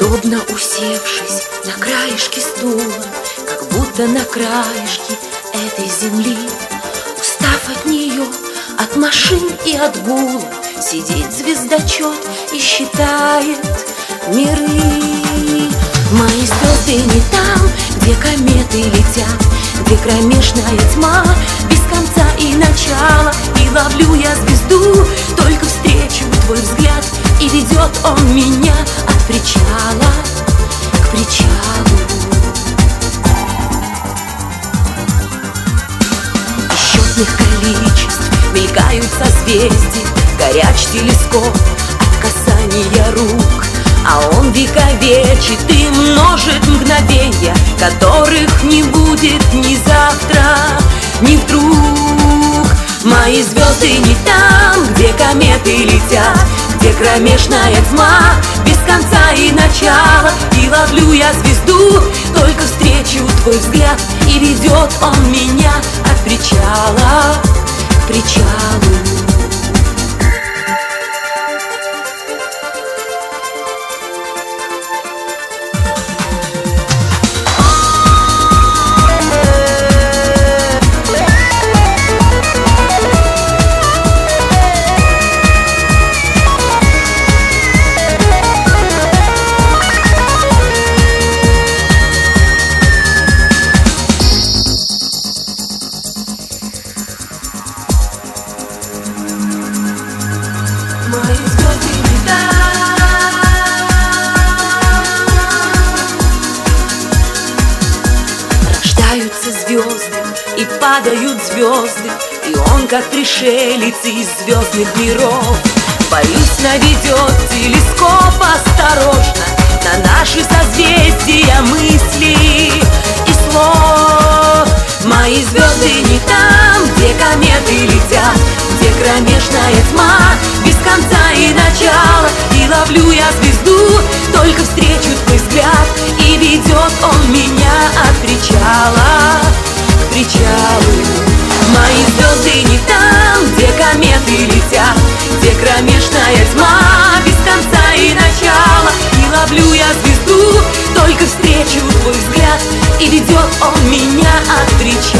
Удобно усевшись на краешке стула, как будто на краешке этой земли, устав от нее, от машин и от гула, сидит звездочет и считает миры. Мои звезды не там, где кометы летят, где кромешная тьма без конца и начала. И ловлю я звезду, только встречу твой взгляд, и ведет он меня от причала к причалу. Бесчетных количеств мелькают созвездия, горяч телескоп от касания рук, а он вековечит и множит мгновенья, которых не будет ни завтра, ни вдруг. Мои звезды не там, где кометы летят, где кромешная тьма без конца и начала. И ловлю я звезду, только встречу твой взгляд, и ведет он меня от причала к причалу. Рождаются звезды и падают звезды, и он, как пришелец из звездных миров, боюсь, наведет телескоп осторожно на наши созвездия мысли и слов. Мои звезды не там, где кометы летят, где кромешная тьма без конца и начала. И ловлю я звезду, только встречу твой взгляд, и ведет он меня от причала к причалу. Мои звезды не там, где кометы летят, где кромешная тьма без конца и начала. И ловлю я звезду, только встречу твой взгляд, и ведет он меня от причала